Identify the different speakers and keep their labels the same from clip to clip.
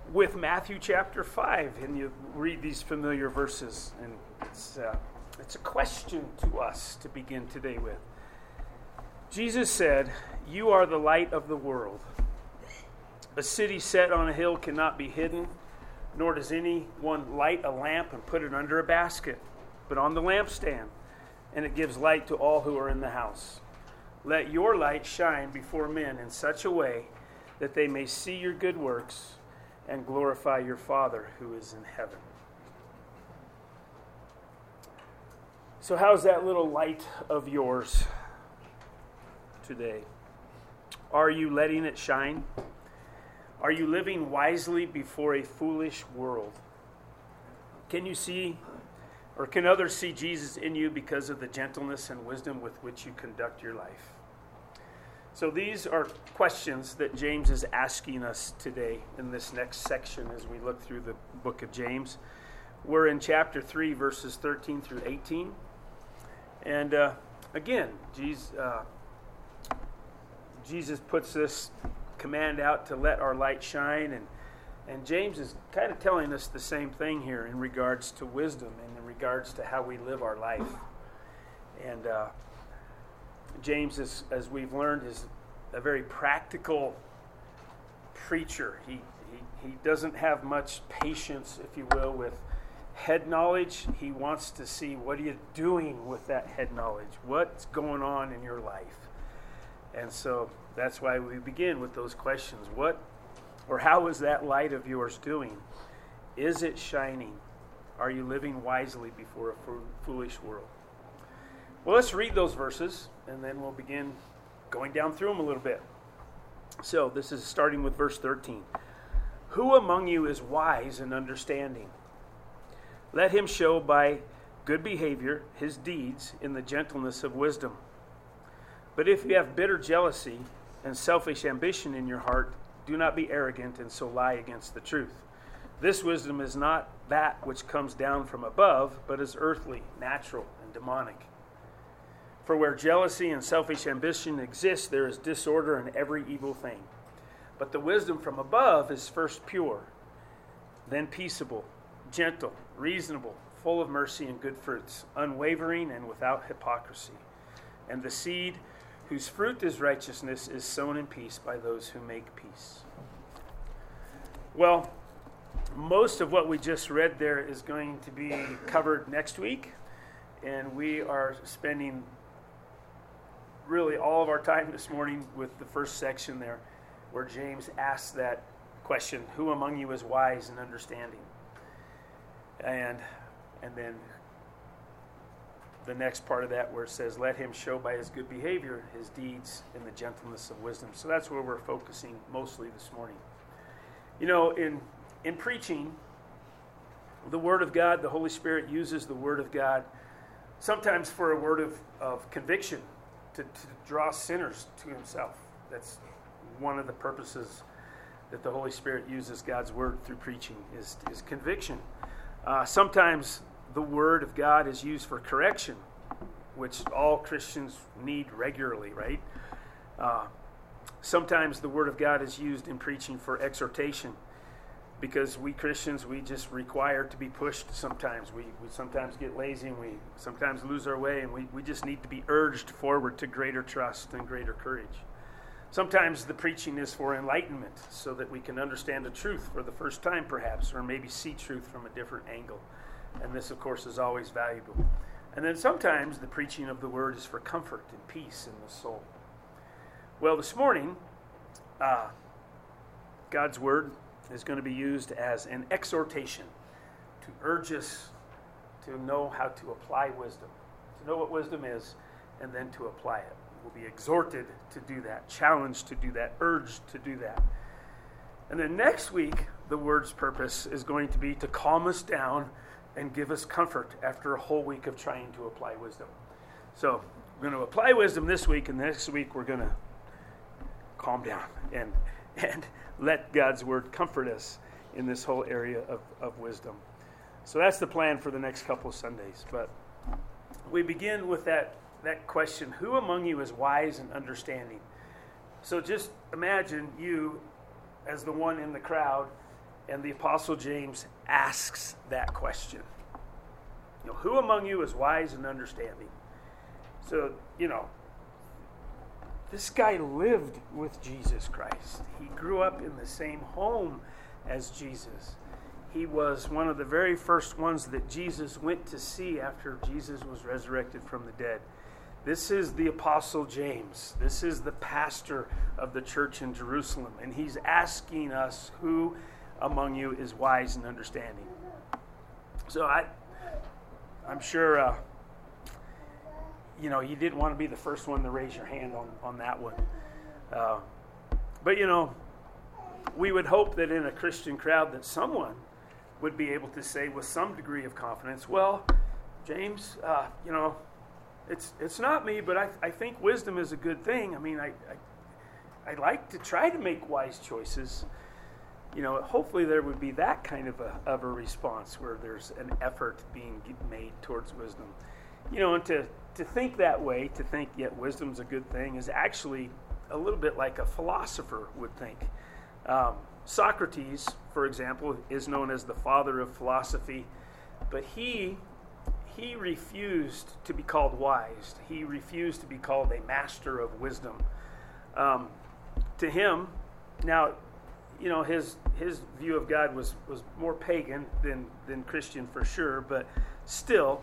Speaker 1: with Matthew chapter 5, and you read these familiar verses, and it's a question to us to begin today with. Jesus said, "You are the light of the world. A city set on a hill cannot be hidden, nor does anyone light a lamp and put it under a basket, but on the lampstand, and it gives light to all who are in the house. Let your light shine before men in such a way that they may see your good works and glorify your Father who is in heaven." So how's that little light of yours today? Are you letting it shine? Are you living wisely before a foolish world? Can you see, or can others see Jesus in you because of the gentleness and wisdom with which you conduct your life? So these are questions that James is asking us today in this next section as we look through the book of James. We're in chapter 3, verses 13 through 18. And again, Jesus puts this command out to let our light shine, and James is kind of telling us the same thing here in regards to wisdom and in regards to how we live our life. And James, as we've learned, is a very practical preacher. He doesn't have much patience, if you will, with head knowledge. He wants to see, what are you doing with that head knowledge? What's going on in your life? And so that's why we begin with those questions. What or how is that light of yours doing? Is it shining? Are you living wisely before a foolish world? Well, let's read those verses, and then we'll begin going down through them a little bit. So this is starting with verse 13. "Who among you is wise and understanding? Let him show by good behavior his deeds in the gentleness of wisdom. But if you have bitter jealousy and selfish ambition in your heart, do not be arrogant and so lie against the truth. This wisdom is not that which comes down from above, but is earthly, natural, and demonic. For where jealousy and selfish ambition exist, there is disorder and every evil thing. But the wisdom from above is first pure, then peaceable, gentle, reasonable, full of mercy and good fruits, unwavering and without hypocrisy. And the seed whose fruit is righteousness is sown in peace by those who make peace." Well, most of what we just read there is going to be covered next week, and we are spending really all of our time this morning with the first section there, where James asks that question, "Who among you is wise and understanding?" And then the next part of that where it says, "Let him show by his good behavior his deeds in the gentleness of wisdom." So that's where we're focusing mostly this morning. You know, in preaching the Word of God, the Holy Spirit uses the Word of God sometimes for a word of conviction to draw sinners to himself. That's one of the purposes that the Holy Spirit uses God's Word through preaching is conviction. Sometimes the Word of God is used for correction, which all Christians need regularly, right? Sometimes the Word of God is used in preaching for exhortation, because we Christians, we just require to be pushed sometimes. We sometimes get lazy, and we sometimes lose our way, and we just need to be urged forward to greater trust and greater courage. Sometimes the preaching is for enlightenment, so that we can understand the truth for the first time perhaps, or maybe see truth from a different angle. And this, of course, is always valuable. And then sometimes the preaching of the Word is for comfort and peace in the soul. Well, this morning, God's Word is going to be used as an exhortation to urge us to know how to apply wisdom, to know what wisdom is, and then to apply it. We'll be exhorted to do that, challenged to do that, urged to do that. And then next week, the Word's purpose is going to be to calm us down and give us comfort after a whole week of trying to apply wisdom. So we're going to apply wisdom this week, and next week we're going to calm down and let God's Word comfort us in this whole area of wisdom. So that's the plan for the next couple of Sundays. But we begin with that question, who among you is wise and understanding? So just imagine you as the one in the crowd, And the Apostle James asks that question. Who among you is wise and understanding? So, this guy lived with Jesus Christ. He grew up in the same home as Jesus. He was one of the very first ones that Jesus went to see after Jesus was resurrected from the dead. This is the Apostle James. This is the pastor of the church in Jerusalem. And he's asking us, who among you is wise and understanding? So I'm sure, you didn't want to be the first one to raise your hand on that one. But, we would hope that in a Christian crowd that someone would be able to say with some degree of confidence, well, James, it's not me, but I think wisdom is a good thing. I mean, I like to try to make wise choices. Hopefully there would be that kind of a response where there's an effort being made towards wisdom. And to think that way, to think yet wisdom's a good thing, is actually a little bit like a philosopher would think. Socrates, for example, is known as the father of philosophy, but he refused to be called wise. He refused to be called a master of wisdom. To him, now, his view of God was more pagan than Christian for sure, but still,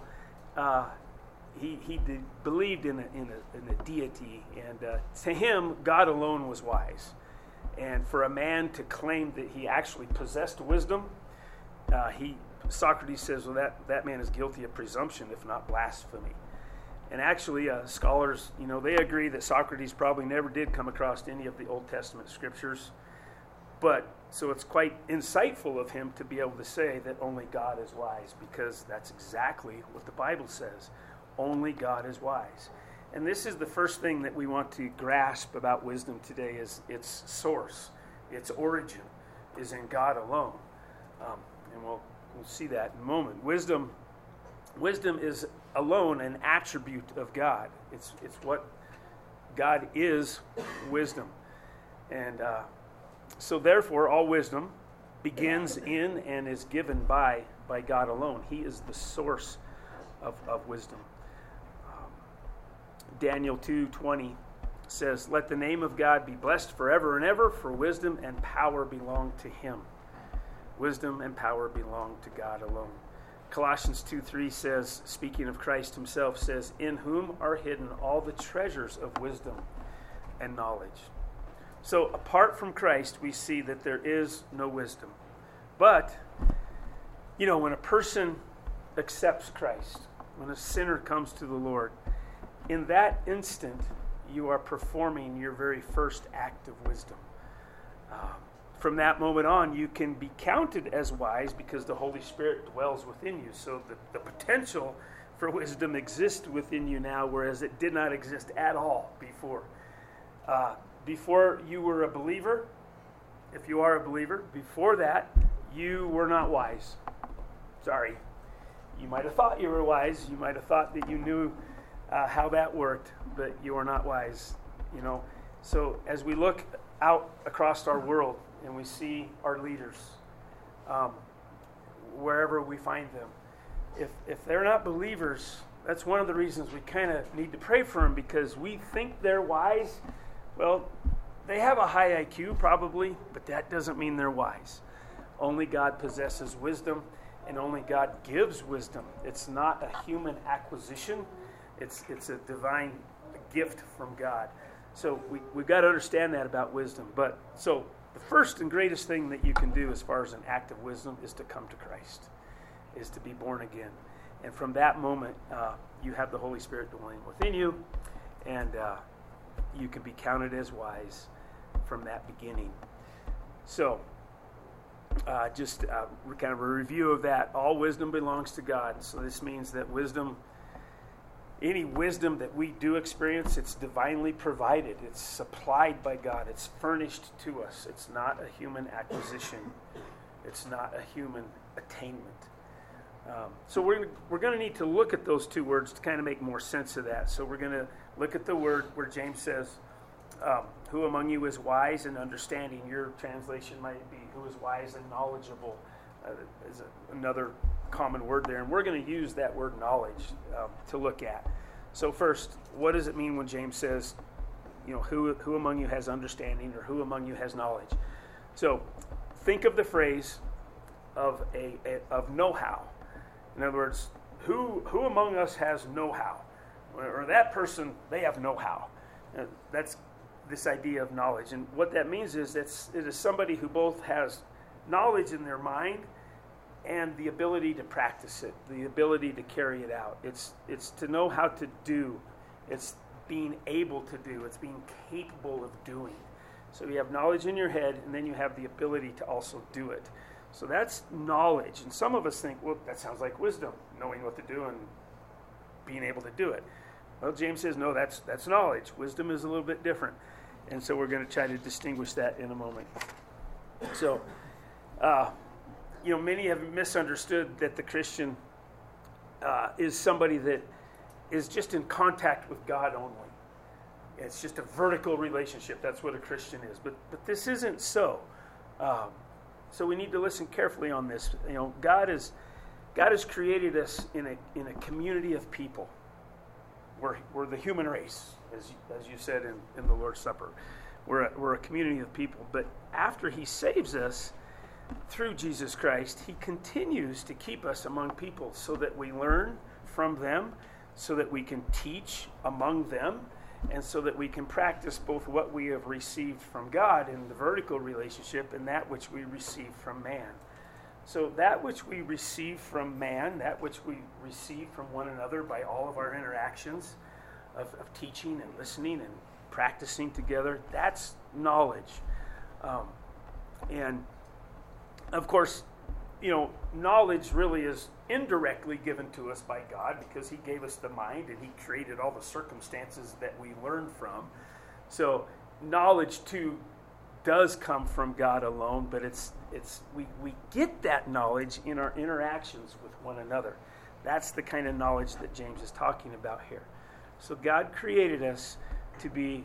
Speaker 1: he believed in a deity, and to him, God alone was wise. And for a man to claim that he actually possessed wisdom, Socrates says, well, that man is guilty of presumption, if not blasphemy. And actually, scholars, they agree that Socrates probably never did come across any of the Old Testament scriptures. But, so it's quite insightful of him to be able to say that only God is wise, because that's exactly what the Bible says. Only God is wise. And this is the first thing that we want to grasp about wisdom today, is its source, its origin is in God alone. And we'll see that in a moment. Wisdom is alone an attribute of God. It's what God is, wisdom. And so therefore, all wisdom begins in and is given by God alone. He is the source of wisdom. Daniel 2:20 says, "Let the name of God be blessed forever and ever, for wisdom and power belong to him." Wisdom and power belong to God alone. Colossians 2:3 says, speaking of Christ himself, says, "In whom are hidden all the treasures of wisdom and knowledge." So apart from Christ, we see that there is no wisdom. But, when a person accepts Christ, when a sinner comes to the Lord, in that instant, you are performing your very first act of wisdom. From that moment on, you can be counted as wise because the Holy Spirit dwells within you. So the potential for wisdom exists within you now, whereas it did not exist at all before. Before you were a believer, if you are a believer, before that, you were not wise. Sorry. You might have thought you were wise. You might have thought that you knew how that worked, but you are not wise. So as we look out across our world and we see our leaders, wherever we find them, if they're not believers, that's one of the reasons we kind of need to pray for them, because we think they're wise. Well, they have a high IQ probably, but that doesn't mean they're wise. Only God possesses wisdom, and only God gives wisdom. It's not a human acquisition. It's a divine gift from God. So we've got to understand that about wisdom. But so the first and greatest thing that you can do as far as an act of wisdom is to come to Christ, is to be born again. And from that moment, you have the Holy Spirit dwelling within you, and you can be counted as wise from that beginning. So just kind of a review of that. All wisdom belongs to God. So this means that any wisdom that we do experience, it's divinely provided. It's supplied by God. It's furnished to us. It's not a human acquisition. It's not a human attainment. So we're going to need to look at those two words to kind of make more sense of that. So we're going to look at the word where James says, Who among you is wise and understanding? Your translation might be who is wise and knowledgeable. Is another common word there. And we're going to use that word knowledge to look at. So first, what does it mean when James says, who among you has understanding, or who among you has knowledge? So think of the phrase of know-how. In other words, who among us has know-how? Or that person, they have know-how. That's this idea of knowledge. And what that means is it is somebody who both has knowledge in their mind and the ability to practice it, the ability to carry it out. It's to know how to do. It's being able to do. It's being capable of doing. So you have knowledge in your head, and then you have the ability to also do it. So that's knowledge. And some of us think, well, that sounds like wisdom, knowing what to do and being able to do it. Well, James says, no, that's knowledge. Wisdom is a little bit different. And so we're going to try to distinguish that in a moment. So, many have misunderstood that the Christian is somebody that is just in contact with God only. It's just a vertical relationship. That's what a Christian is. But this isn't so. So we need to listen carefully on this. God has created us in a community of people. We're the human race, as you said in the Lord's Supper. We're a community of people. But after He saves us through Jesus Christ, He continues to keep us among people so that we learn from them, so that we can teach among them, and so that we can practice both what we have received from God in the vertical relationship and that which we receive from man. So that which we receive from man, that which we receive from one another by all of our interactions of teaching and listening and practicing together, that's knowledge. And of course, knowledge really is indirectly given to us by God because He gave us the mind and He created all the circumstances that we learn from. So knowledge too does come from God alone, but we get that knowledge in our interactions with one another. That's the kind of knowledge that James is talking about here. So God created us to be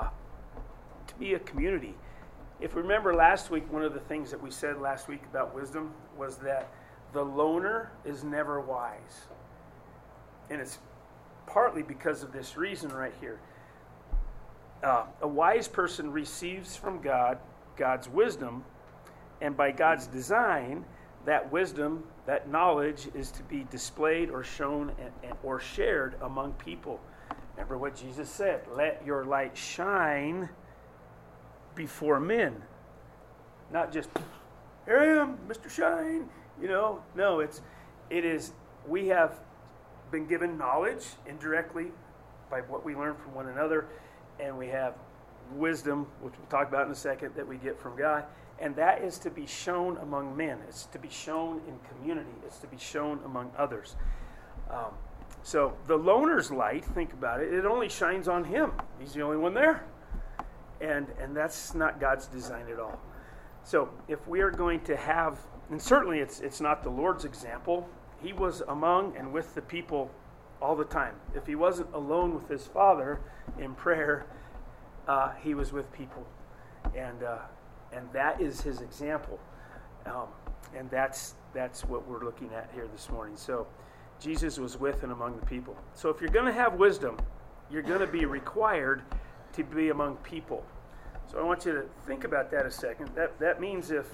Speaker 1: a community. If we remember last week, one of the things that we said last week about wisdom was that the loner is never wise. And it's partly because of this reason right here. A wise person receives from God God's wisdom, and by God's design, that wisdom, that knowledge is to be displayed or shown or shared among people. Remember what Jesus said, let your light shine before men. Not just, here I am, Mr. Shine. No, it is, we have been given knowledge indirectly by what we learn from one another, and we have wisdom, which we'll talk about in a second, that we get from God, and that is to be shown among men. It's to be shown in community. It's to be shown among others. So the loner's light, think about it, it only shines on him. He's the only one there. And that's not God's design at all. So if we are going to have, and certainly it's not the Lord's example, He was among and with the people all the time. If He wasn't alone with His Father in prayer, He was with people. And that is His example. And that's what we're looking at here this morning. So Jesus was with and among the people. So if you're going to have wisdom, you're going to be required to be among people. So I want you to think about that a second. That means if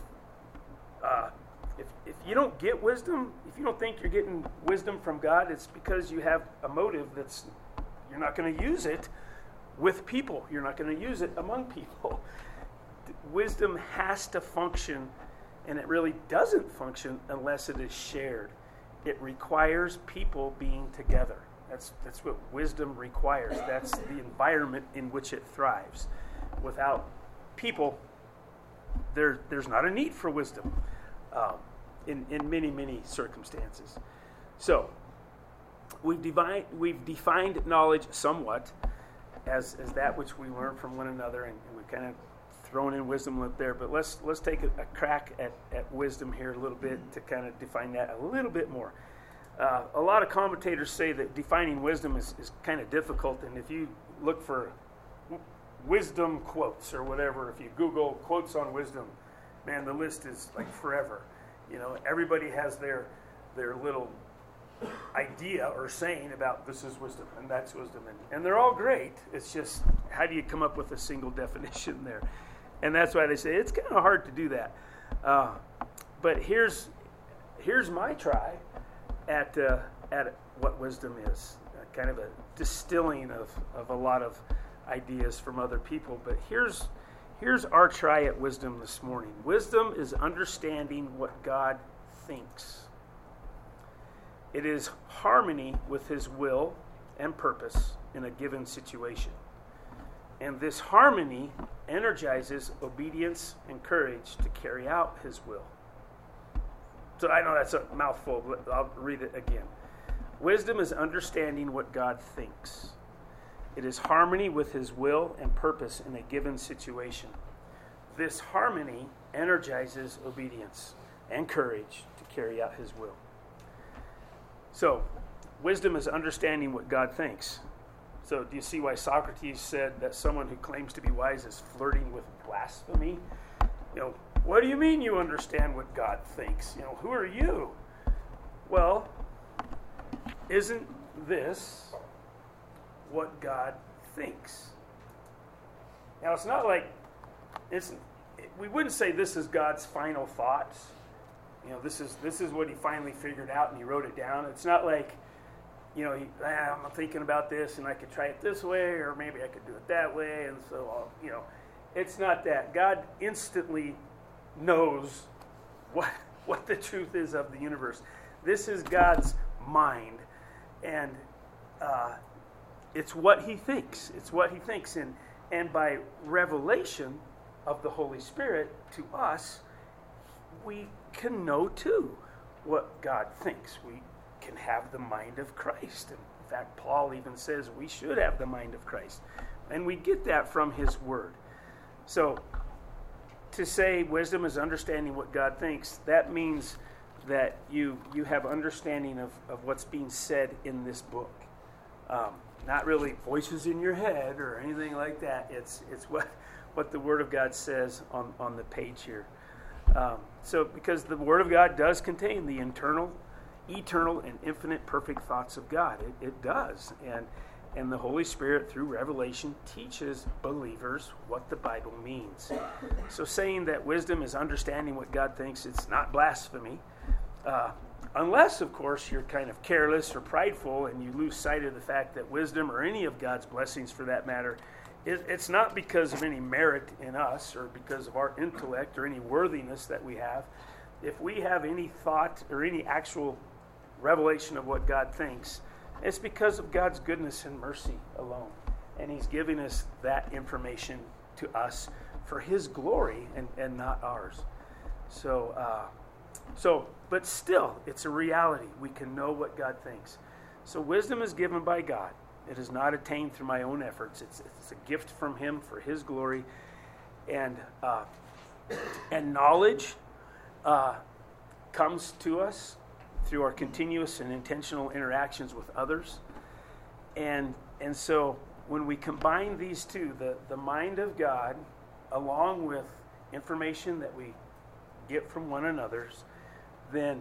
Speaker 1: you don't get wisdom, if you don't think you're getting wisdom from God, it's because you have a motive that's you're not going to use it with people. You're not going to use it among people. Wisdom has to function, and it really doesn't function unless it is shared. It requires people being together. That's what wisdom requires. That's the environment in which it thrives. Without people, there's not a need for wisdom in many, many circumstances. So we've defined knowledge somewhat as that which we learn from one another, and we've kind of thrown in wisdom up there. But let's take a crack at wisdom here a little bit to kind of define that a little bit more. A lot of commentators say that defining wisdom is kind of difficult, and if you look for wisdom quotes or whatever. If you Google quotes on wisdom, man, the list is like forever. Everybody has their little idea or saying about this is wisdom and that's wisdom. And they're all great. It's just, how do you come up with a single definition there? And that's why they say it's kind of hard to do that. But here's my try at what wisdom is. Kind of a distilling of a lot of ideas from other people. But here's our try at wisdom this morning. Wisdom is understanding what God thinks. It is harmony with his will and purpose in a given situation. And this harmony energizes obedience and courage to carry out his will. So I know that's a mouthful, but I'll read it again. Wisdom is understanding what God thinks. It is harmony with his will and purpose in a given situation. This harmony energizes obedience and courage to carry out his will. So, wisdom is understanding what God thinks. So, do you see why Socrates said that someone who claims to be wise is flirting with blasphemy? What do you mean you understand what God thinks? Who are you? Well, isn't this what God thinks? Now, it's not like we wouldn't say this is God's final thoughts. This is what he finally figured out and he wrote it down. It's not like, I'm thinking about this and I could try it this way or maybe I could do it that way. And so, it's not that. God instantly knows what the truth is of the universe. This is God's mind. And it's what he thinks. It's what he thinks. And by revelation of the Holy Spirit to us, we can know too what God thinks. We can have the mind of Christ. And in fact, Paul even says we should have the mind of Christ. And we get that from his word. So to say wisdom is understanding what God thinks, that means that you have understanding of what's being said in this book. Not really voices in your head or anything like that. It's what the Word of God says on the page here. So because the Word of God does contain the internal, eternal, and infinite perfect thoughts of God. It does. And the Holy Spirit, through revelation, teaches believers what the Bible means. So saying that wisdom is understanding what God thinks, it's not blasphemy. Unless, of course, you're kind of careless or prideful and you lose sight of the fact that wisdom, or any of God's blessings for that matter, it's not because of any merit in us or because of our intellect or any worthiness that we have. If we have any thought or any actual revelation of what God thinks, it's because of God's goodness and mercy alone. And he's giving us that information to us for his glory and not ours. But still, it's a reality. We can know what God thinks. So wisdom is given by God. It is not attained through my own efforts. It's a gift from him for his glory. And knowledge comes to us through our continuous and intentional interactions with others. And so when we combine these two, the mind of God, along with information that we get from one another's, then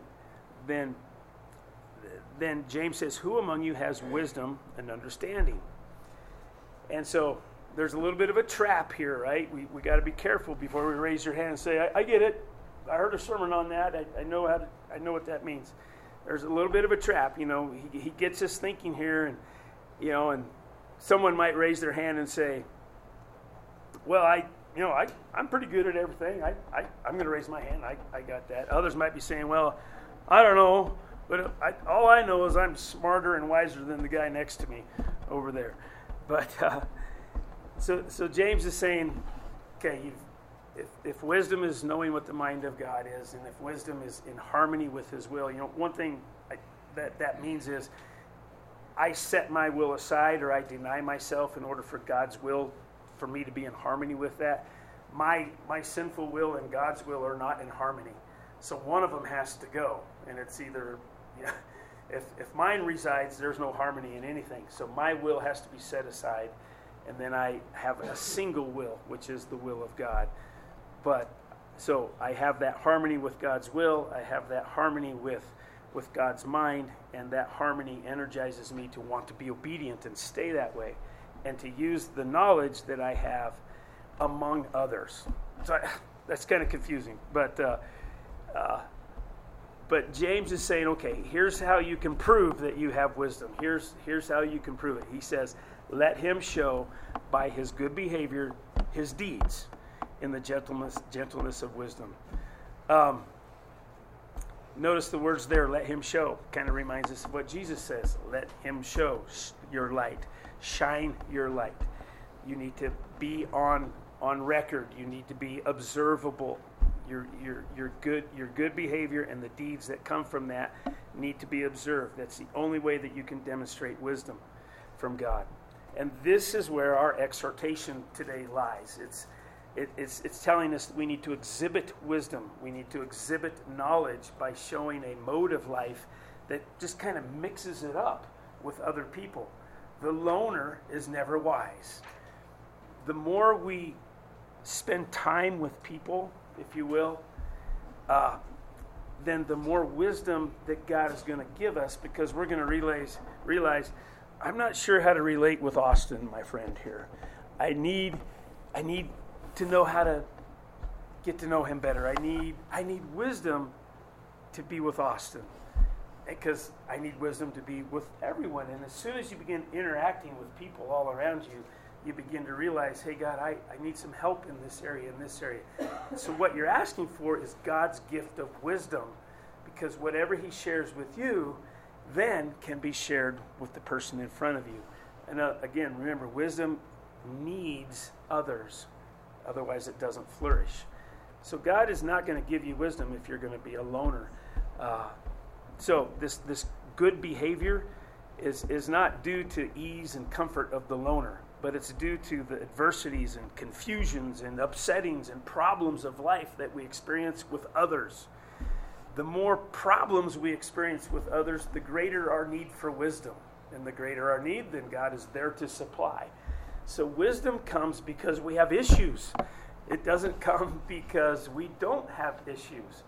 Speaker 1: James says, who among you has wisdom and understanding? And so there's a little bit of a trap here, right? We got to be careful before we raise your hand and say, I get it. I heard a sermon on that. I know what that means. There's a little bit of a trap. He gets us thinking here, and someone might raise their hand and say, well, I'm pretty good at everything. I'm going to raise my hand. I got that. Others might be saying, well, I don't know, but all I know is I'm smarter and wiser than the guy next to me over there. But so James is saying, okay, if wisdom is knowing what the mind of God is, and if wisdom is in harmony with his will, one thing that means is I set my will aside, or I deny myself in order for God's will, for me to be in harmony with that. My sinful will and God's will are not in harmony. So one of them has to go. And it's either, if mine resides, there's no harmony in anything. So my will has to be set aside. and then I have a single will, which is the will of God. But so I have that harmony with God's will, I have that harmony with God's mind, and that harmony energizes me to want to be obedient and stay that way, and to use the knowledge that I have among others. So that's kind of confusing, but James is saying, okay, here's how you can prove that you have wisdom. Here's how you can prove it. He says, let him show by his good behavior his deeds in the gentleness of wisdom. Notice the words there, let him show. Kind of reminds us of what Jesus says. Let him show your light. Shine your light. You need to be on record. You need to be observable. Your good behavior and the deeds that come from that need to be observed. That's the only way that you can demonstrate wisdom from God. And this is where our exhortation today lies. It's telling us that we need to exhibit wisdom. We need to exhibit knowledge by showing a mode of life that just kind of mixes it up with other people. The loner is never wise. The more we spend time with people, if you will, then the more wisdom that God is going to give us, because we're going to realize I'm not sure how to relate with Austin, my friend here. I need to know how to get to know him better. I need wisdom to be with Austin, because I need wisdom to be with everyone. And as soon as you begin interacting with people all around you, you begin to realize, hey, God, I need some help in this area, So what you're asking for is God's gift of wisdom, because whatever he shares with you then can be shared with the person in front of you. And again, remember, wisdom needs others. Otherwise, it doesn't flourish. So God is not going to give you wisdom if you're going to be a loner. So this good behavior is not due to ease and comfort of the loner, but it's due to the adversities and confusions and upsettings and problems of life that we experience with others. The more problems we experience with others, the greater our need for wisdom. And the greater our need, then God is there to supply. So wisdom comes because we have issues. It doesn't come because we don't have issues.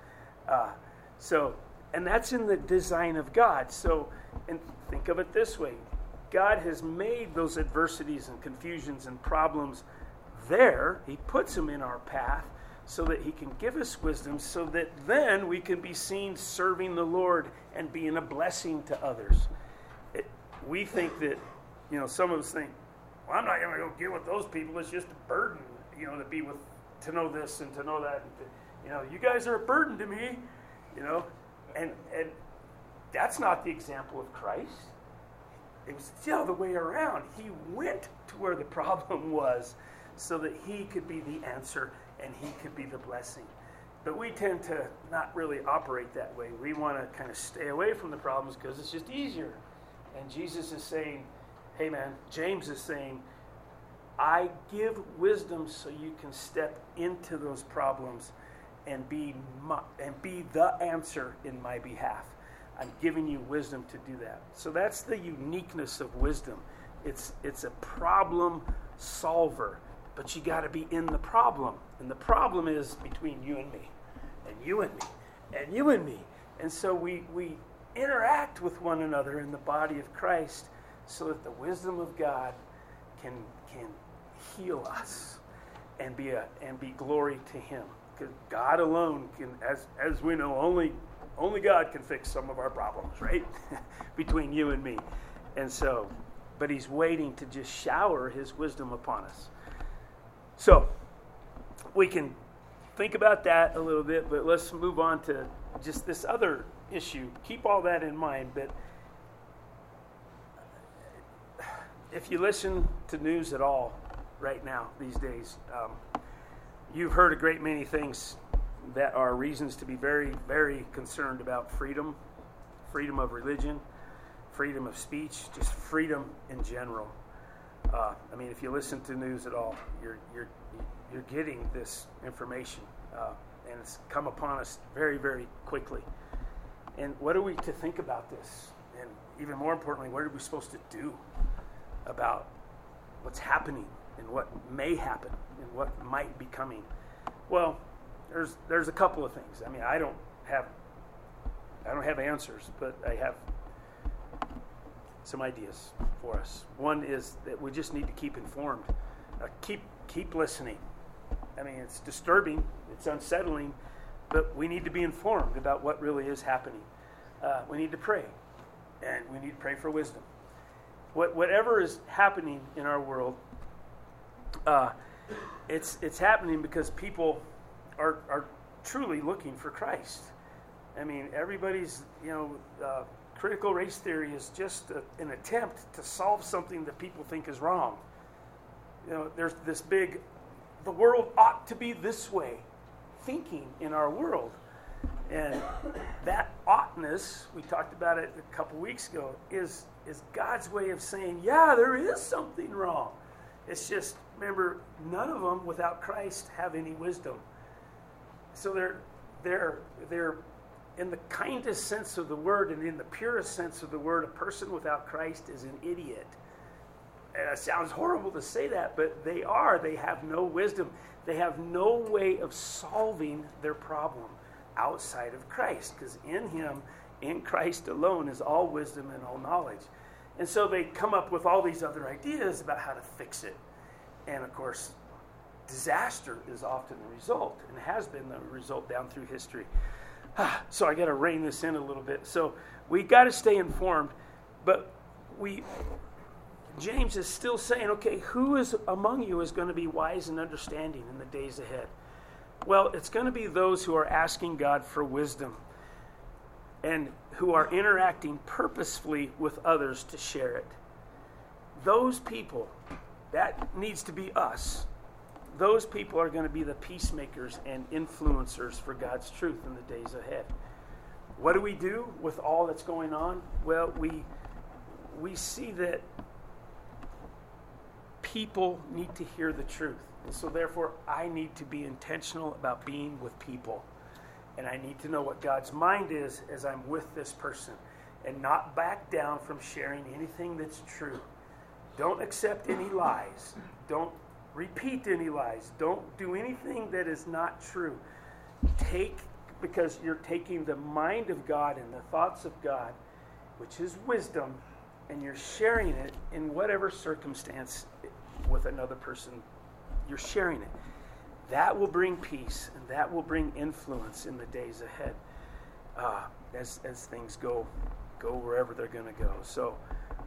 Speaker 1: And that's in the design of God. So, and think of it this way. God has made those adversities and confusions and problems there. He puts them in our path so that he can give us wisdom, so that then we can be seen serving the Lord and being a blessing to others. We think that, some of us think, well, I'm not going to go get with those people. It's just a burden, to know this and to know that. And you guys are a burden to me, and that's not the example of Christ. It was the other way around. He went to where the problem was so that he could be the answer and he could be the blessing. But we tend to not really operate that way. We want to kind of stay away from the problems because it's just easier. And Jesus is saying, hey man, James is saying, I give wisdom so you can step into those problems and be the answer in my behalf. I'm giving you wisdom to do that. So that's the uniqueness of wisdom. It's a problem solver, but you got to be in the problem. And the problem is between you and me, and you and me, and you and me. And so we interact with one another in the body of Christ so that the wisdom of God can heal us and be glory to him. Because God alone can, as we know, only God can fix some of our problems, right? Between you and me. And so, but he's waiting to just shower his wisdom upon us. So, we can think about that a little bit, but let's move on to just this other issue. Keep all that in mind, but if you listen to news at all right now, these days, you've heard a great many things that are reasons to be very, very concerned about freedom of religion, freedom of speech, just freedom in general. If you listen to news at all, you're getting this information, and it's come upon us very, very quickly. And what are we to think about this? And even more importantly, what are we supposed to do about what's happening and what may happen and what might be coming? Well, there's a couple of things. I mean, I don't have answers, but I have some ideas for us. One is that we just need to keep informed. Keep listening. I mean, it's disturbing, it's unsettling, but we need to be informed about what really is happening. We need to pray, and we need to pray for wisdom. Whatever is happening in our world, it's happening because people are truly looking for Christ. I mean, everybody's, critical race theory is just an attempt to solve something that people think is wrong. There's this big, the world ought to be this way, thinking in our world. And that oughtness, we talked about it a couple weeks ago, is God's way of saying, yeah, there is something wrong. It's just, remember, none of them without Christ have any wisdom. So they're in the kindest sense of the word and in the purest sense of the word, a person without Christ is an idiot. And it sounds horrible to say that, but they are. They have no wisdom. They have no way of solving their problem outside of Christ, because in him, in Christ alone, is all wisdom and all knowledge. And so they come up with all these other ideas about how to fix it. And of course, disaster is often the result, and has been the result down through history. So I got to rein this in a little bit. So we got to stay informed, but James is still saying, okay, who is among you is going to be wise and understanding in the days ahead? Well, it's going to be those who are asking God for wisdom and who are interacting purposefully with others to share it. Those people, that needs to be us. Those people are going to be the peacemakers and influencers for God's truth in the days ahead. What do we do with all that's going on? Well, we see that people need to hear the truth. And so therefore, I need to be intentional about being with people. And I need to know what God's mind is as I'm with this person. And not back down from sharing anything that's true. Don't accept any lies. Don't repeat any lies. Don't do anything that is not true. Because you're taking the mind of God and the thoughts of God, which is wisdom, and you're sharing it in whatever circumstance with another person. You're sharing it. That will bring peace, and that will bring influence in the days ahead as things go wherever they're going to go. So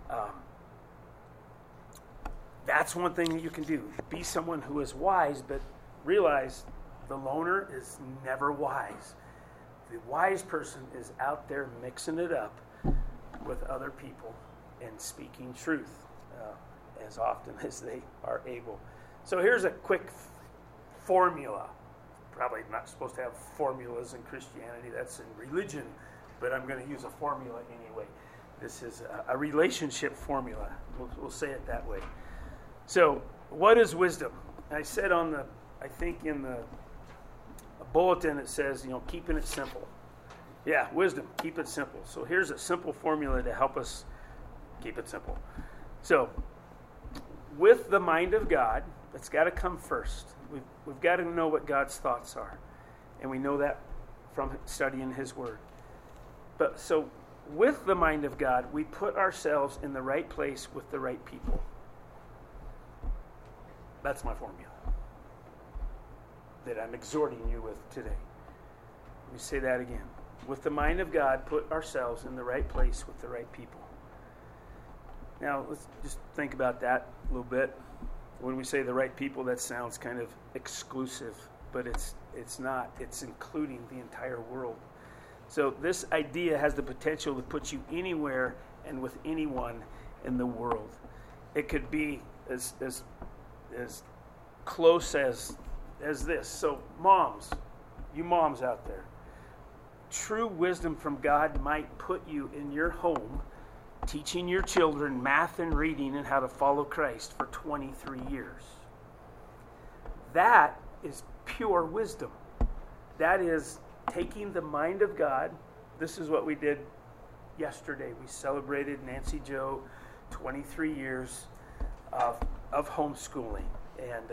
Speaker 1: that's one thing that you can do. Be someone who is wise, but realize the loner is never wise. The wise person is out there mixing it up with other people and speaking truth as often as they are able. So here's a quick formula. Probably not supposed to have formulas in Christianity. That's in religion, but I'm going to use a formula anyway. This is a relationship formula. We'll say it that way. So, what is wisdom? I said in the bulletin it says, keeping it simple. Yeah, wisdom, keep it simple. So here's a simple formula to help us keep it simple. So, with the mind of God, it's got to come first. We've got to know what God's thoughts are. And we know that from studying His Word. But so, with the mind of God, we put ourselves in the right place with the right people. That's my formula that I'm exhorting you with today. Let me say that again. With the mind of God, put ourselves in the right place with the right people. Now, let's just think about that a little bit. When we say the right people, that sounds kind of exclusive, but it's not. It's including the entire world. So this idea has the potential to put you anywhere and with anyone in the world. It could be as close as this. So moms, you moms out there, true wisdom from God might put you in your home teaching your children math and reading and how to follow Christ for 23 years. That is pure wisdom. That is taking the mind of God. This is what we did yesterday. We celebrated Nancy Joe 23 years of of homeschooling. And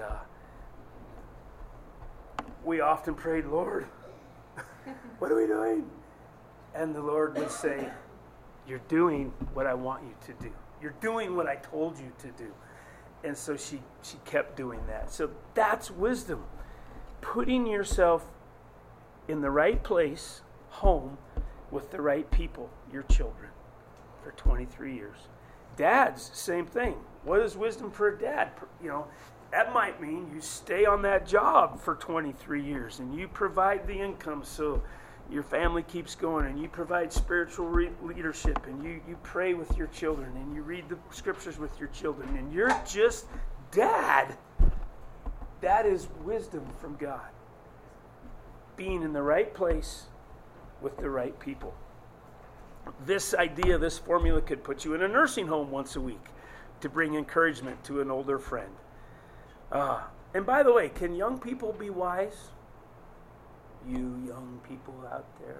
Speaker 1: we often prayed, Lord, what are we doing? And the Lord would say, you're doing what I want you to do. You're doing what I told you to do. And so she kept doing that. So that's wisdom. Putting yourself in the right place, home, with the right people, your children, for 23 years. Dads, same thing. What is wisdom for a dad? That might mean you stay on that job for 23 years and you provide the income so your family keeps going, and you provide spiritual leadership, and you pray with your children, and you read the scriptures with your children, and you're just dad. That is wisdom from God. Being in the right place with the right people. This idea, this formula could put you in a nursing home once a week to bring encouragement to an older friend. And by the way, can young people be wise? You young people out there.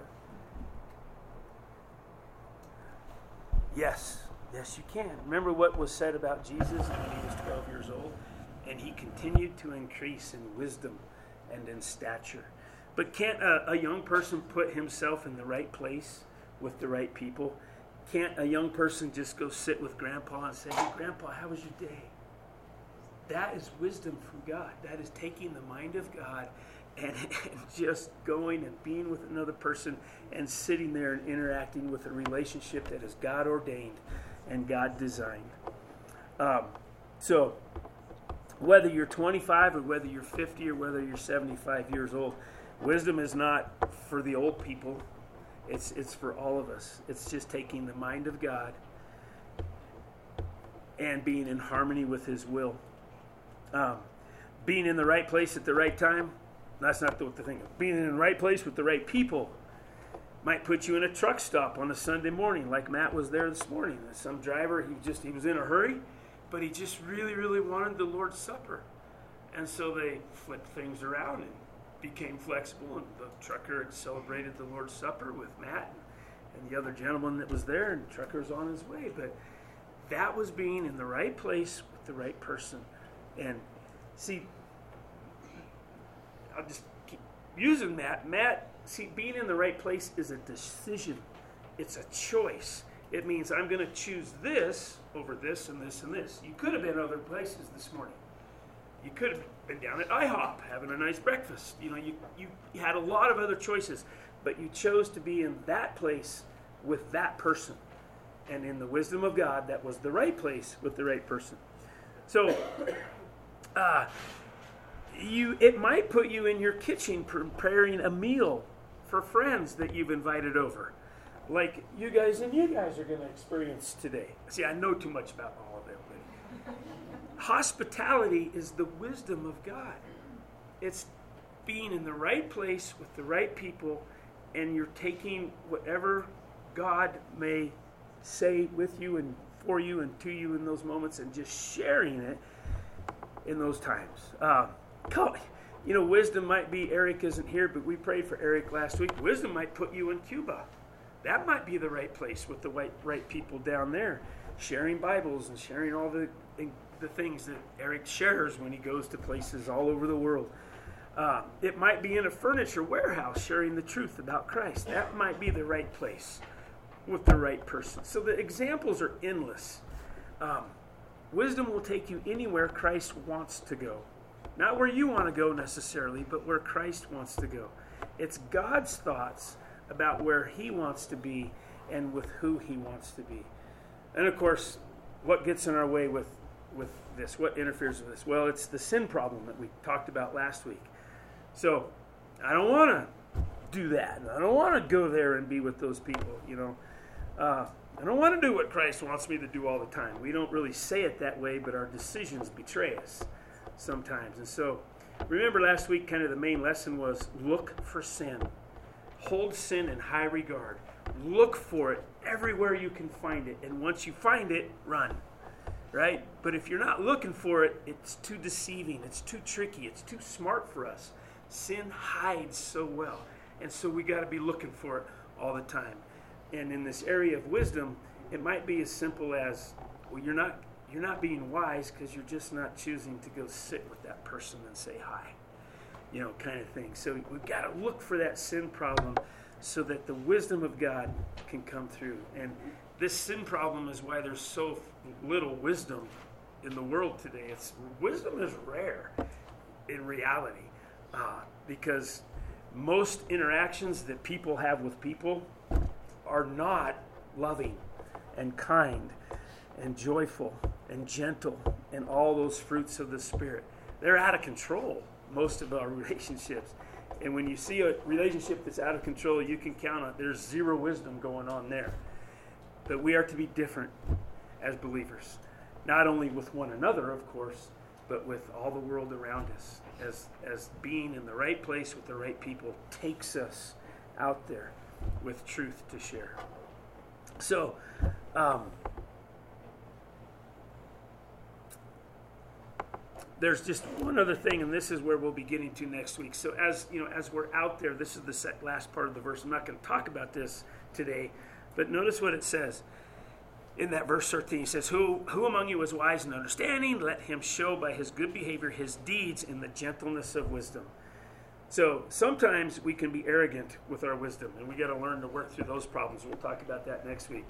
Speaker 1: Yes, you can. Remember what was said about Jesus when he was 12 years old? And he continued to increase in wisdom and in stature. But can't a young person put himself in the right place with the right people? Can't a young person just go sit with Grandpa and say, hey, Grandpa, how was your day? That is wisdom from God. That is taking the mind of God and just going and being with another person and sitting there and interacting with a relationship that is God ordained and God designed. So whether you're 25 or whether you're 50 or whether you're 75 years old, wisdom is not for the old people. It's for all of us. It's just taking the mind of God and being in harmony with his will. Being in the right place at the right time, that's not the thing. Being in the right place with the right people might put you in a truck stop on a Sunday morning, like Matt was there this morning. Some driver, he was in a hurry, but he just really, really wanted the Lord's Supper. And so they flipped things around and became flexible, and the trucker had celebrated the Lord's Supper with Matt and the other gentleman that was there, and the trucker's on his way. But that was being in the right place with the right person. And see, I'll just keep using that. Matt, see, being in the right place is a decision. It's a choice. It means I'm going to choose this over this and this and this. You could have been other places this morning. You could have been down at IHOP having a nice breakfast. You had a lot of other choices, but you chose to be in that place with that person. And in the wisdom of God, that was the right place with the right person. So, it might put you in your kitchen preparing a meal for friends that you've invited over, like you guys are going to experience today. See, I know too much about all of it, but hospitality is the wisdom of God. It's being in the right place with the right people, and you're taking whatever God may say with you and for you and to you in those moments and just sharing it in those times. Wisdom might be, Eric isn't here, but we prayed for Eric last week. Wisdom might put you in Cuba. That might be the right place with the right people down there, sharing Bibles and sharing all the things that Eric shares when he goes to places all over the world. It might be in a furniture warehouse sharing the truth about Christ. That might be the right place with the right person. So the examples are endless. Wisdom will take you anywhere Christ wants to go. Not where you want to go necessarily, but where Christ wants to go. It's God's thoughts about where he wants to be and with who he wants to be. And of course, what gets in our way with this? What interferes with this? Well, it's the sin problem that we talked about last week. So I don't want to do that. I don't want to go there and be with those people, I don't want to do what Christ wants me to do all the time. We don't really say it that way, but our decisions betray us sometimes. And so, remember last week, kind of the main lesson was look for sin. Hold sin in high regard. Look for it everywhere you can find it. And once you find it, run. Right? But if you're not looking for it, it's too deceiving. It's too tricky. It's too smart for us. Sin hides so well. And so we got to be looking for it all the time. And in this area of wisdom, it might be as simple as, well, you're not being wise because you're just not choosing to go sit with that person and say hi, kind of thing. So we've got to look for that sin problem so that the wisdom of God can come through. And this sin problem is why there's so little wisdom in the world today. Wisdom is rare in reality, because most interactions that people have with people are not loving and kind and joyful and gentle and all those fruits of the Spirit. They're out of control, most of our relationships. And when you see a relationship that's out of control, you can count on there's zero wisdom going on there. But we are to be different as believers, not only with one another, of course, but with all the world around us, as being in the right place with the right people takes us out there with truth to share. So, there's just one other thing, and this is where we'll be getting to next week. So as we're out there, this is the last part of the verse. I'm not going to talk about this today, but notice what it says. In that verse 13, it says, Who among you is wise and understanding? Let him show by his good behavior his deeds in the gentleness of wisdom. So sometimes we can be arrogant with our wisdom, and we got to learn to work through those problems. We'll talk about that next week.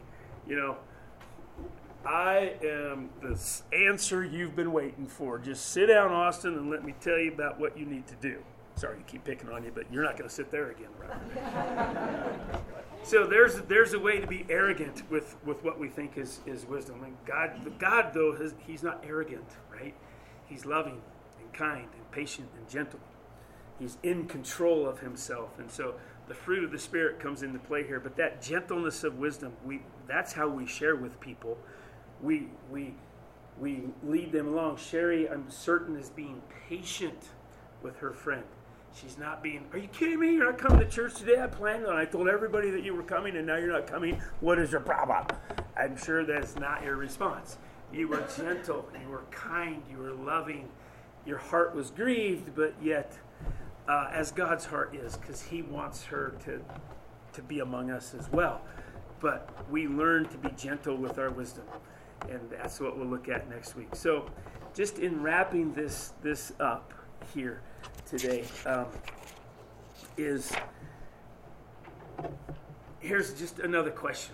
Speaker 1: I am the answer you've been waiting for. Just sit down, Austin, and let me tell you about what you need to do. Sorry to keep picking on you, but you're not going to sit there again, right? So there's a way to be arrogant with what we think is wisdom. And God though, he's not arrogant, right? He's loving and kind and patient and gentle. He's in control of himself. And so the fruit of the Spirit comes into play here. But that gentleness of wisdom, that's how we share with people. We lead them along. Sherry, I'm certain, is being patient with her friend. She's not being, are you kidding me? You're not coming to church today? I planned on. I told everybody that you were coming, and now you're not coming. What is your problem? I'm sure that's not your response. You were gentle. You were kind. You were loving. Your heart was grieved, but yet, as God's heart is, because he wants her to be among us as well. But we learn to be gentle with our wisdom, and that's what we'll look at next week. So just in wrapping this up here today, here's just another question.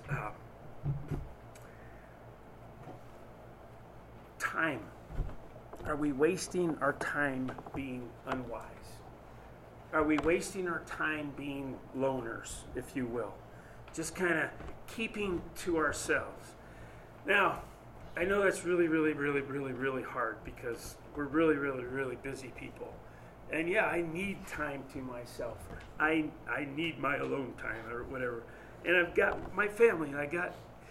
Speaker 1: Time. Are we wasting our time being unwise? Are we wasting our time being loners, if you will? Just kind of keeping to ourselves. Now, I know that's really, really, really, really, really hard because we're really, really, really busy people. And yeah, I need time to myself. I need my alone time or whatever. And I've got my family, and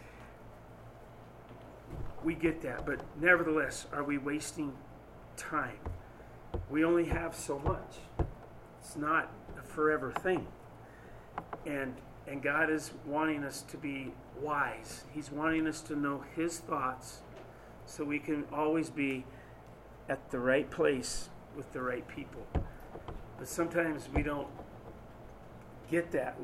Speaker 1: we get that. But nevertheless, are we wasting time? We only have so much. It's not a forever thing. And God is wanting us to be wise. He's wanting us to know his thoughts so we can always be at the right place with the right people. But sometimes we don't get that.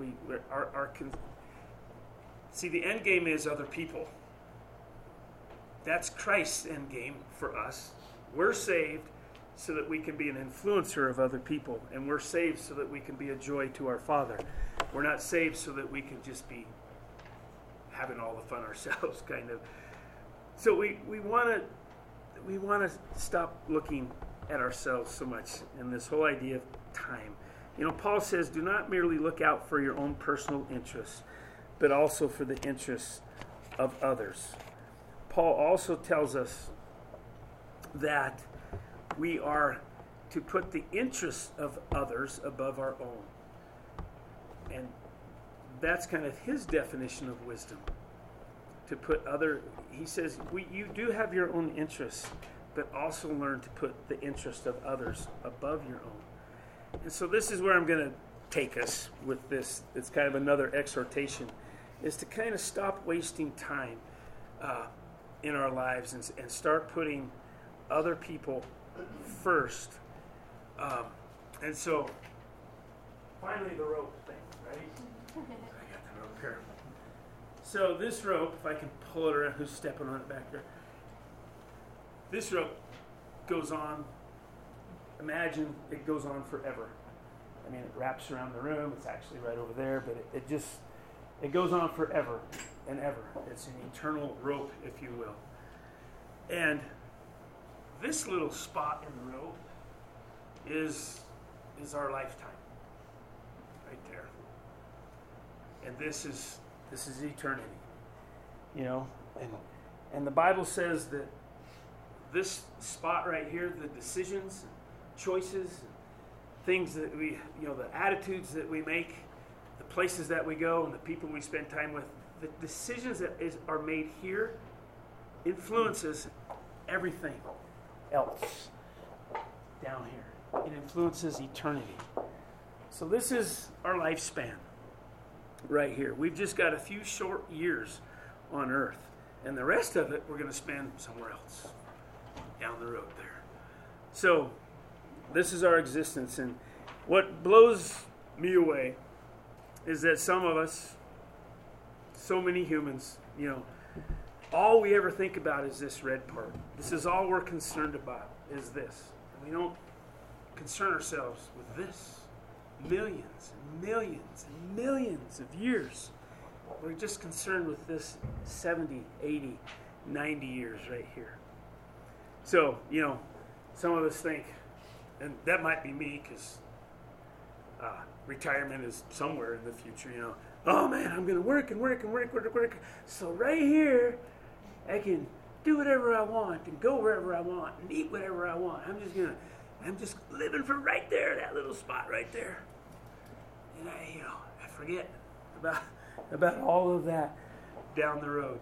Speaker 1: See, the end game is other people. That's Christ's end game for us. We're saved so that we can be an influencer of other people, and we're saved so that we can be a joy to our Father. We're not saved so that we can just be having all the fun ourselves, kind of. So we want to stop looking at ourselves so much in this whole idea of time. Paul says, do not merely look out for your own personal interests, but also for the interests of others. Paul also tells us that we are to put the interests of others above our own. And that's kind of his definition of wisdom. To put he says, you do have your own interests, but also learn to put the interest of others above your own. And so this is where I'm going to take us with this. It's kind of another exhortation, is to kind of stop wasting time in our lives and start putting other people first. And so, finally the rope thing, right? I got the rope here. So this rope, if I can pull it around, who's stepping on it back there? this rope goes on. Imagine it goes on forever. I mean, it wraps around the room. It's actually right over there, but it goes on forever and ever. It's an eternal rope, if you will. And this little spot in the rope is our lifetime, right there. And this is eternity, you know. And the Bible says that this spot right here, the decisions, choices, things that we, you know, the attitudes that we make, the places that we go, and the people we spend time with, the decisions that are made here influences everything else down here. It influences eternity. So this is our lifespan right here. We've just got a few short years on earth, and the rest of it we're going to spend somewhere else down the road there. So this is our existence, and what blows me away is that some of us, so many humans, you know, all we ever think about is this red part. This is all we're concerned about, is this. We don't concern ourselves with this. Millions and millions and millions of years. We're just concerned with this 70, 80, 90 years right here. So, you know, some of us think, and that might be me, because retirement is somewhere in the future, you know. Oh man, I'm going to work and work and work, work, work. So right here, I can do whatever I want and go wherever I want and eat whatever I want. I'm just living for right there, that little spot right there. And I forget about all of that down the road.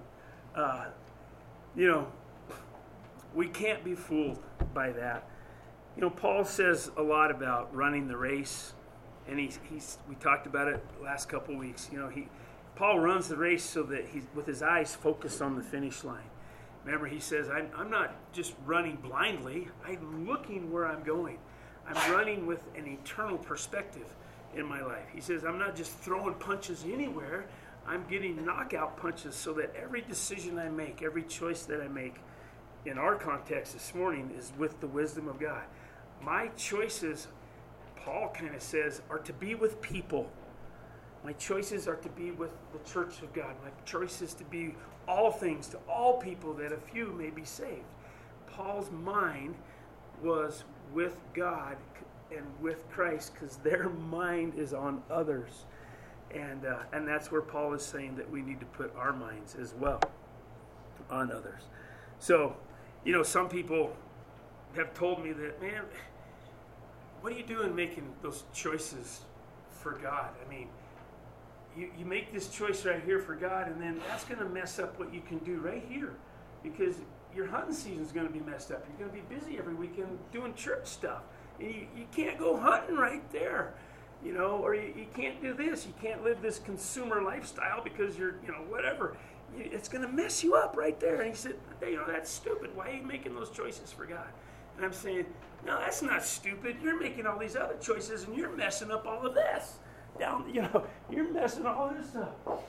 Speaker 1: You know, we can't be fooled by that. You know, Paul says a lot about running the race, and we talked about it the last couple of weeks. You know, Paul runs the race so that he's with his eyes focused on the finish line. Remember, he says, I'm not just running blindly. I'm looking where I'm going. I'm running with an eternal perspective in my life. He says, I'm not just throwing punches anywhere. I'm getting knockout punches so that every decision I make, every choice that I make, in our context this morning, is with the wisdom of God. My choices, Paul kind of says, are to be with people. My choices are to be with the church of God. My choice is to be all things to all people, that a few may be saved. Paul's mind was with God and with Christ, because their mind is on others. And that's where Paul is saying that we need to put our minds as well on others. So, you know, some people have told me that, man, what are you doing making those choices for God? I mean, you make this choice right here for God, and then that's going to mess up what you can do right here, because your hunting season is going to be messed up. You're going to be busy every weekend doing church stuff, and you can't go hunting right there, you know, or you can't do this. You can't live this consumer lifestyle because you're, you know, whatever. It's going to mess you up right there. And he said, you know, that's stupid. Why are you making those choices for God? And I'm saying, no, that's not stupid. You're making all these other choices, and you're messing up all of this. You know, you're messing all this up.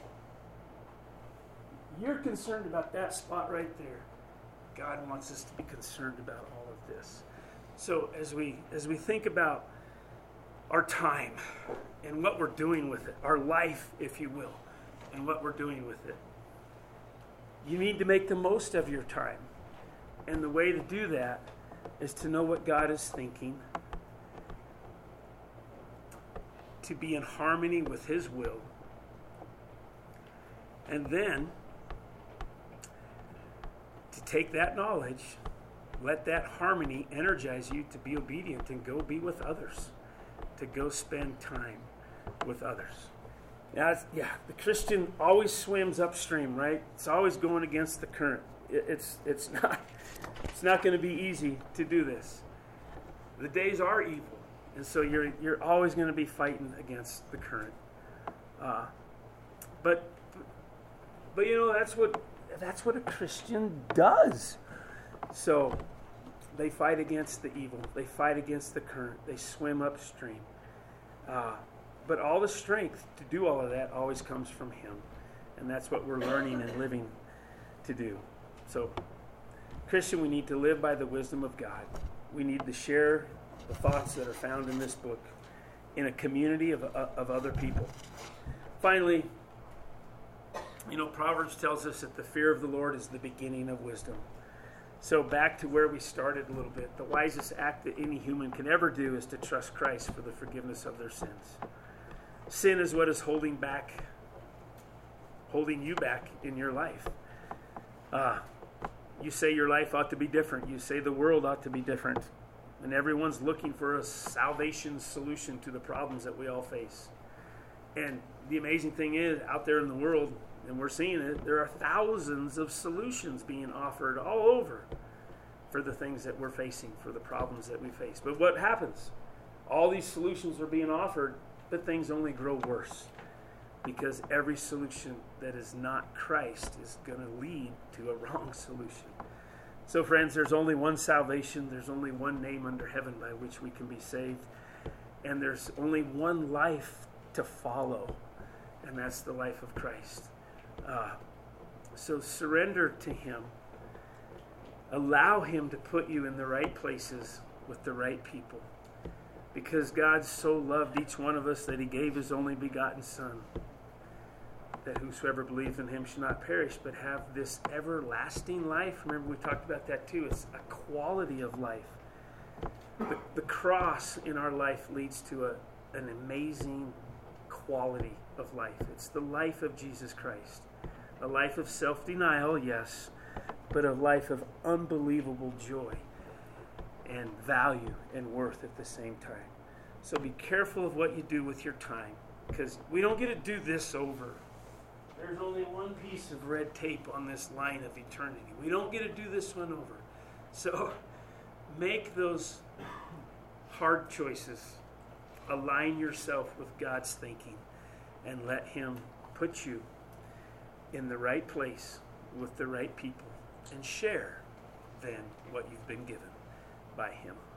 Speaker 1: You're concerned about that spot right there. God wants us to be concerned about all of this. So as we think about our time and what we're doing with it, our life, if you will, and what we're doing with it, you need to make the most of your time. And the way to do that is to know what God is thinking, to be in harmony with His will, and then to take that knowledge, let that harmony energize you to be obedient and go be with others, to go spend time with others. Now, the Christian always swims upstream, right? It's always going against the current. It's not going to be easy to do this. The days are evil, and so you're always going to be fighting against the current. But you know, that's what a Christian does. So they fight against the evil. They fight against the current. They swim upstream. But all the strength to do all of that always comes from Him. And that's what we're learning and living to do. So Christian, we need to live by the wisdom of God. We need to share the thoughts that are found in this book in a community of other people. Finally, Proverbs tells us that the fear of the Lord is the beginning of wisdom. So back to where we started a little bit. The wisest act that any human can ever do is to trust Christ for the forgiveness of their sins. Sin is what is holding you back in your life. You say your life ought to be different. You say the world ought to be different. And everyone's looking for a salvation solution to the problems that we all face. And the amazing thing is, out there in the world, and we're seeing it, there are thousands of solutions being offered all over for the things that we're facing, for the problems that we face. But what happens? All these solutions are being offered, but things only grow worse. Because every solution that is not Christ is going to lead to a wrong solution. So friends, there's only one salvation. There's only one name under heaven by which we can be saved. And there's only one life to follow. And that's the life of Christ. So surrender to Him. Allow Him to put you in the right places with the right people. Because God so loved each one of us that He gave His only begotten Son, that whosoever believes in Him shall not perish, but have this everlasting life. Remember, we talked about that too. It's a quality of life. The cross in our life leads to an amazing quality of life. It's the life of Jesus Christ. A life of self-denial, yes, but a life of unbelievable joy and value and worth at the same time. So be careful of what you do with your time, because we don't get to do this over. There's only one piece of red tape on this line of eternity. We don't get to do this one over. So make those hard choices. Align yourself with God's thinking and let Him put you in the right place with the right people and share then what you've been given by Him.